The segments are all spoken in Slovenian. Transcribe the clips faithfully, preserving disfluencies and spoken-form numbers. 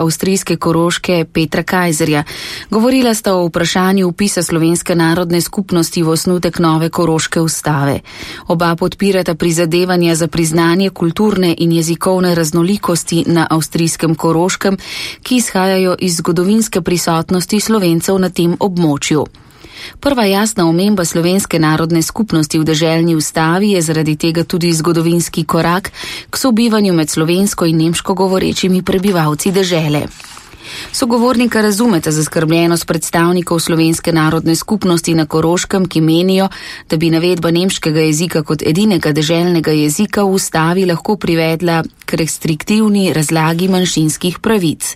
avstrijske Koroške Petra Kajzerja. Govorila sta o vprašanju vpisa slovenske narodne skupnosti v osnutek nove Koroške ustave. Oba podpirata prizadevanja za priznanje kulturne in jezikovne raznolikosti na avstrijskem Koroškem, ki izhajajo iz zgodovinske prisotnosti Slovencev na tem območju. Prva jasna omemba slovenske narodne skupnosti v deželni ustavi je zaradi tega tudi zgodovinski korak k sobivanju med slovensko in nemško govorečimi prebivalci dežele. Sogovornika razumeta zaskrbljenost predstavnikov slovenske narodne skupnosti na Koroškem, ki menijo, da bi navedba nemškega jezika kot edinega deželnega jezika v ustavi lahko privedla k restriktivni razlagi manjšinskih pravic.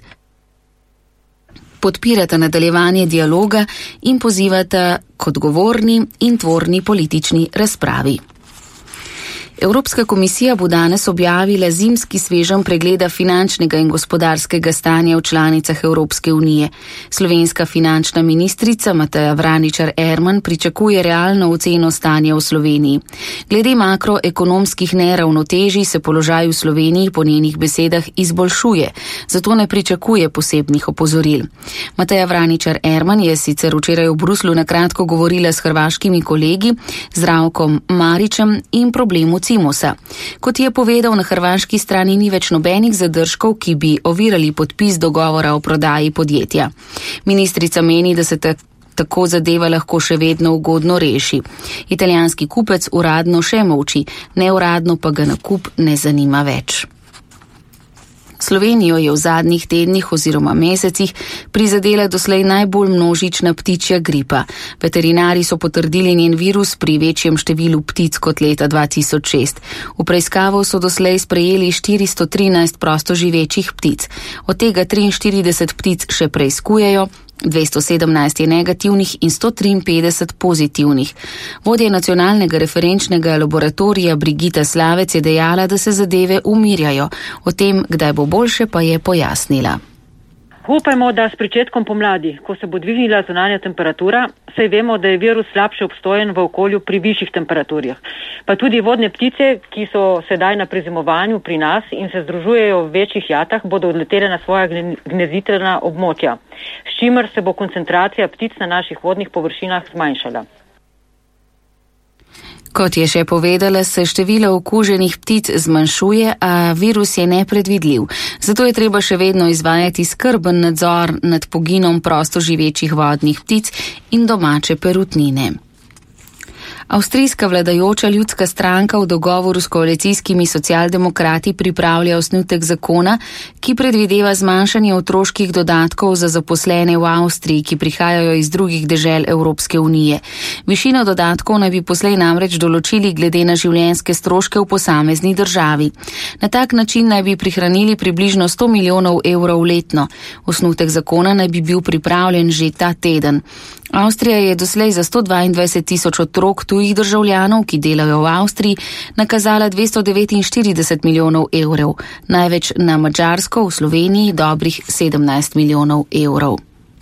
Podpirata nadaljevanje dialoga in pozivata k odgovorni in tvorni politični razpravi. Evropska komisija bo danes objavila zimski sveženj pregleda finančnega in gospodarskega stanja v članicah Evropske unije. Slovenska finančna ministrica Mateja Vraničar Erman pričakuje realno oceno stanja v Sloveniji. Glede makroekonomskih neravnotežij se položaj v Sloveniji po njenih besedah izboljšuje, zato ne pričakuje posebnih opozoril. Mateja Vraničar Erman je sicer včeraj v Bruslu na kratko govorila s hrvaškimi kolegi, Zdravkom Maričem in problemu Cimosa. Kot je povedal, na hrvaški strani ni več nobenih zadržkov, ki bi ovirali podpis dogovora o prodaji podjetja. Ministrica meni, da se ta, tako zadeva lahko še vedno ugodno reši. Italijanski kupec uradno še molči, neuradno pa ga nakup ne zanima več. Slovenijo je v zadnjih tednih oziroma mesecih prizadela doslej najbolj množična ptičja gripa. Veterinari so potrdili njen virus pri večjem številu ptic kot leta dva tisoč šest. V preiskavo so doslej sprejeli štiristo trinajst prostoživečih ptic. Od tega triinštirideset ptic še preiskujejo, dvesto sedemnajst je negativnih in sto triinpetdeset pozitivnih. Vodja nacionalnega referenčnega laboratorija Brigita Slavec je dejala, da se zadeve umirjajo. O tem, kdaj bo boljše, pa je pojasnila. Upajmo, da s pričetkom pomladi, ko se bo dvignila zunanja temperatura, saj vemo, da je virus slabše obstojen v okolju pri višjih temperaturah. Pa tudi vodne ptice, ki so sedaj na prezimovanju pri nas in se združujejo v večjih jatah, bodo odletele na svoja gneziteljna območja, s čimer se bo koncentracija ptic na naših vodnih površinah zmanjšala. Kot je še povedala, se število okuženih ptic zmanjšuje, a virus je nepredvidljiv. Zato je treba še vedno izvajati skrben nadzor nad poginom prostoživečih vodnih ptic in domače perutnine. Avstrijska vladajoča ljudska stranka v dogovoru s koalicijskimi socialdemokrati pripravlja osnutek zakona, ki predvideva zmanjšanje otroških dodatkov za zaposlene v Avstriji, ki prihajajo iz drugih dežel Evropske unije. Višino dodatkov naj bi poslej namreč določili glede na življenjske stroške v posamezni državi. Na tak način naj bi prihranili približno sto milijonov evrov letno. Osnutek zakona naj bi bil pripravljen že ta teden. Avstrija je doslej za sto dvaindvajset tisoč otrok tujih državljanov, ki delajo v Avstriji, nakazala dvesto devetinštirideset milijonov evrov, največ na Madžarsko, v Sloveniji dobrih sedemnajst milijonov evrov.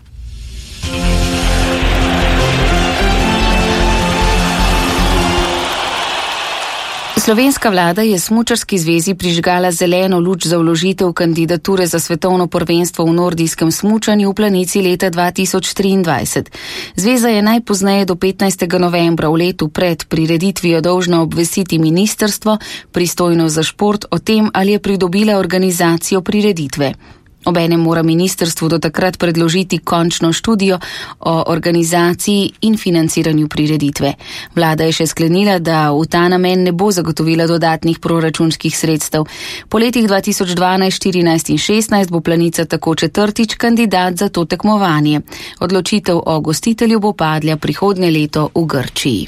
Slovenska vlada je smučarski zvezi prižgala zeleno luč za vložitev kandidature za svetovno prvenstvo v nordijskem smučanju v Planici leta dva tisoč triindvajset. Zveza je najpozneje do petnajstega novembra v letu pred prireditvijo dolžna obvestiti ministrstvo, pristojno za šport, o tem, ali je pridobila organizacijo prireditve. Obenem mora ministrstvu do takrat predložiti končno študijo o organizaciji in financiranju prireditve. Vlada je še sklenila, da v ta namen ne bo zagotovila dodatnih proračunskih sredstev. Po letih dva tisoč dvanajst, štirinajst in šestnajst bo Planica tako četrtič kandidat za to tekmovanje. Odločitev o gostitelju bo padla prihodnje leto v Grčiji.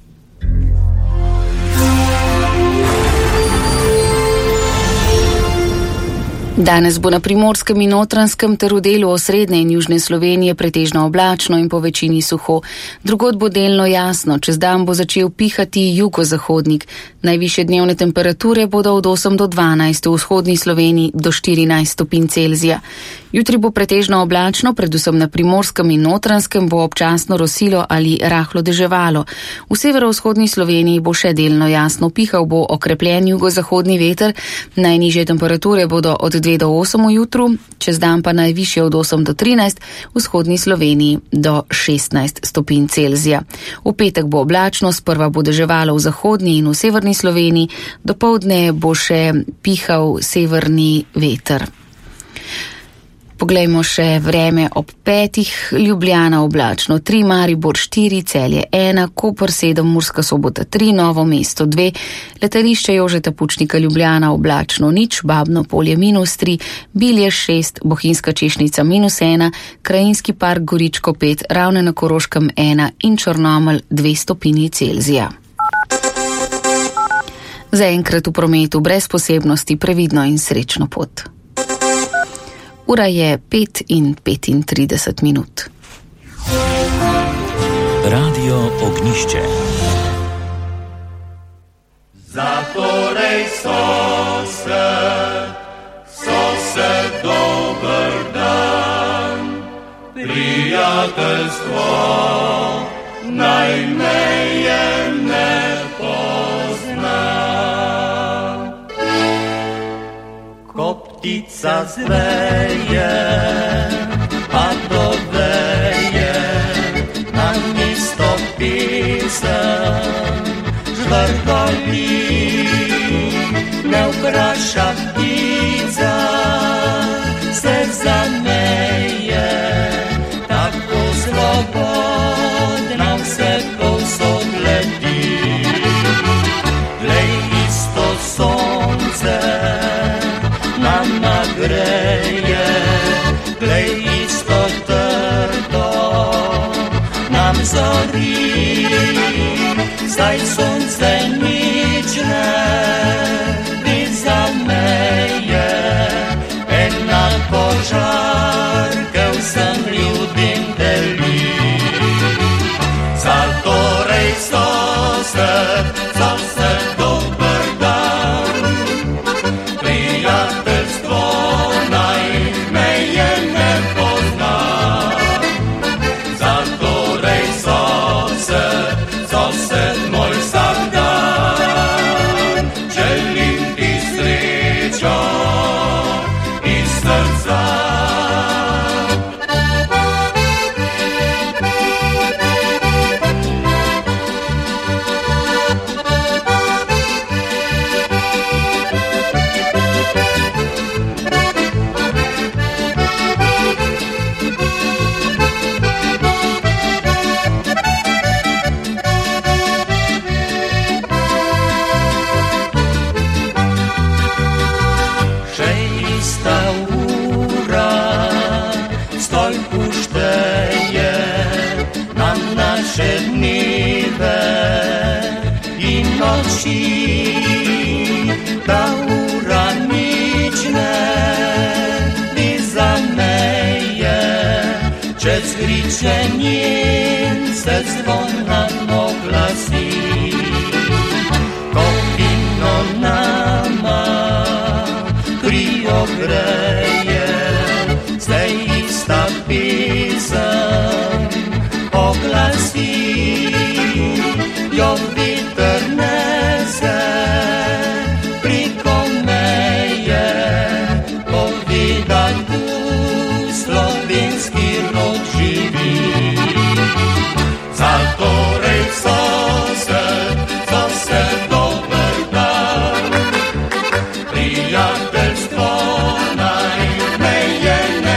Danes bo na Primorskem in Notranjskem ter v delu osrednje in južne Slovenije pretežno oblačno in po večini suho. Drugod bo delno jasno, čez dan bo začel pihati jugozahodnik. Najvišje dnevne temperature bodo od osem do dvanajst, v vzhodni Sloveniji do štirinajst stopinj Celzija. Jutri bo pretežno oblačno, predvsem na Primorskem in Notranjskem bo občasno rosilo ali rahlo deževalo. V severovzhodni Sloveniji bo še delno jasno, pihal bo okrepljen jugozahodni veter, najnižje temperature bodo od dve do osem v jutru, čez dan pa najvišje od osem do trinajst, v vzhodni Sloveniji do šestnajst stopinj Celzija. V petek bo oblačno, sprva bo deževalo v zahodni in v severni Sloveniji, dopoldne bo še pihal severni veter. Poglejmo še vreme ob petih. Ljubljana oblačno tri, Maribor štiri, Celje ena, Koper sedem, Murska Sobota tri, Novo mesto dve, Letališče Jožeta Pučnika Ljubljana oblačno nič, Babno Polje minus tri, Bilje šest, Bohinjska Češnica minus ena, Krajinski park Goričko pet, Ravne na Koroškem ena in Črnomelj dve stopinji Celzija. Zaenkrat v prometu brez posebnosti, previdno in srečno pot. Ura je pet in petintrideset minut. Radio Ognišče. Zatorej sosed, sosed dober dan, prijateljstvo naj meje ne pozna. Ptica zveje, pa doveje, na mesto pisem, žvrgoli, ne vpraša ptica, se zameje, tako slobodna vse povsod leti. Glej, isto sonce nam nagreje, glej, isto trdo nam zori, saj sonce nič ne bi zameje, enako žarke vsem ljudem deli. Zatorej sosed, sosed dober dan, prijateljstvo naj meje ne pozna. Zatorej sosed, sosed moj vsak dan, želim ti srečo iz srca. Ta ura nič ne bi zameje, čez griče njen se zvon nam oglasi.